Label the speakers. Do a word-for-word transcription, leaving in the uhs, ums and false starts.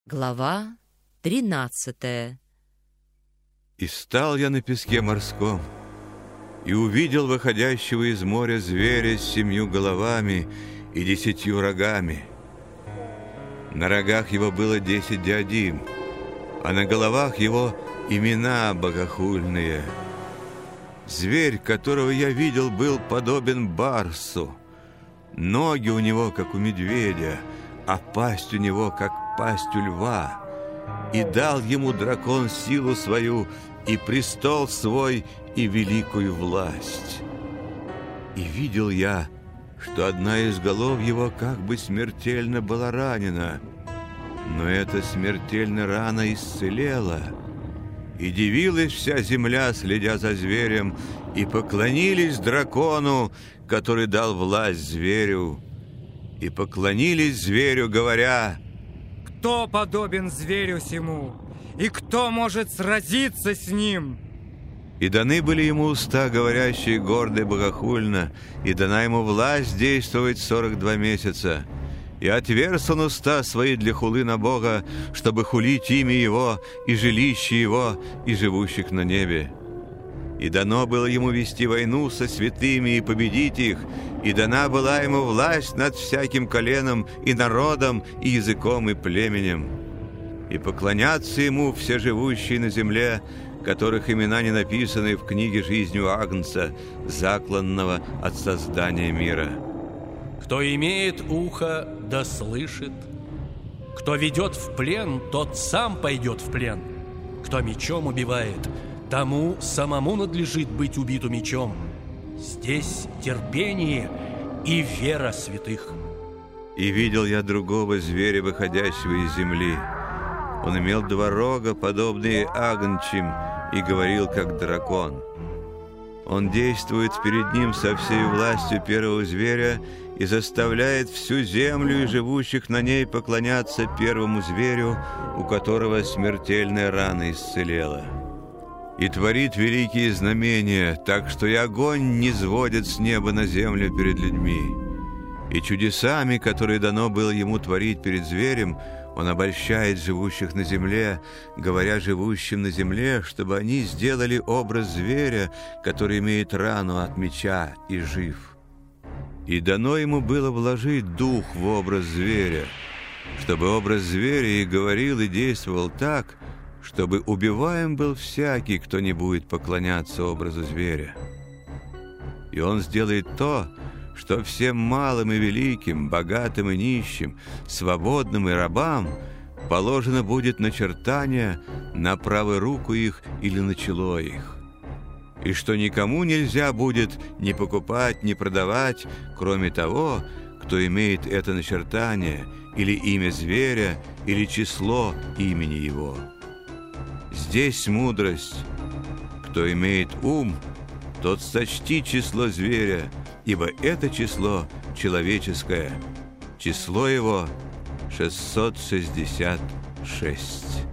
Speaker 1: Глава тринадцатая.
Speaker 2: И стал я на песке морском, и увидел выходящего из моря зверя с семью головами и десятью рогами. На рогах его было десять диадим, а на головах его имена богохульные. Зверь, которого я видел, был подобен барсу. Ноги у него, как у медведя, а пасть у него, как пасть у льва. И дал ему дракон силу свою, и престол свой, и великую власть. И видел я, что одна из голов его как бы смертельно была ранена, но эта смертельная рана исцелела. И дивилась вся земля, следя за зверем, и поклонились дракону, который дал власть зверю, и поклонились зверю, говоря:
Speaker 3: «Кто подобен зверю сему, и кто может сразиться с ним?»
Speaker 2: И даны были ему уста, говорящие гордо и богохульно, и дана ему власть действовать сорок два месяца. И отверз он уста свои для хулы на Бога, чтобы хулить имя Его, и жилище Его, и живущих на небе. И дано было ему вести войну со святыми и победить их, и дана была ему власть над всяким коленом, и народом, и языком, и племенем. И поклонятся ему все живущие на земле, которых имена не написаны в книге жизни у Агнца, закланного от создания мира.
Speaker 4: Кто имеет ухо, да слышит. Кто ведет в плен, тот сам пойдет в плен. Кто мечом убивает, тому самому надлежит быть убиту мечом. Здесь терпение и вера святых.
Speaker 2: И видел я другого зверя, выходящего из земли. Он имел два рога, подобные агнчим, и говорил, как дракон. Он действует перед ним со всей властью первого зверя и заставляет всю землю и живущих на ней поклоняться первому зверю, у которого смертельная рана исцелела. И творит великие знамения, так что и огонь не сводит с неба на землю перед людьми. И чудесами, которые дано было ему творить перед зверем, он обольщает живущих на земле, говоря живущим на земле, чтобы они сделали образ зверя, который имеет рану от меча и жив. И дано ему было вложить дух в образ зверя, чтобы образ зверя и говорил, и действовал так, чтобы убиваем был всякий, кто не будет поклоняться образу зверя. И он сделает то, что всем малым и великим, богатым и нищим, свободным и рабам положено будет начертание на правую руку их или на чело их, и что никому нельзя будет ни покупать, ни продавать, кроме того, кто имеет это начертание, или имя зверя, или число имени его. Здесь мудрость. Кто имеет ум, тот сочти число зверя, ибо это число человеческое. Число его шестьсот шестьдесят шесть.